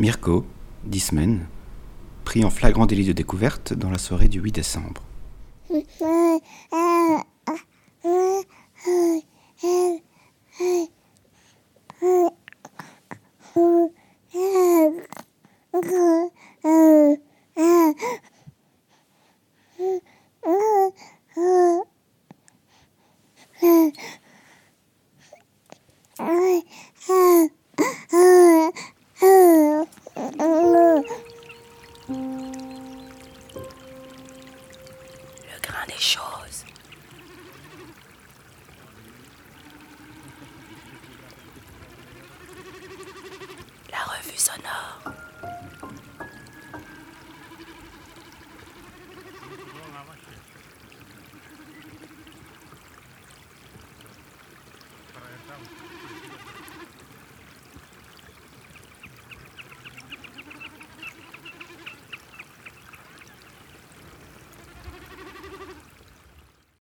Mirko, 10 semaines, pris en flagrant délit de découverte dans la soirée du 8 décembre. Le grain des choses. La revue sonore.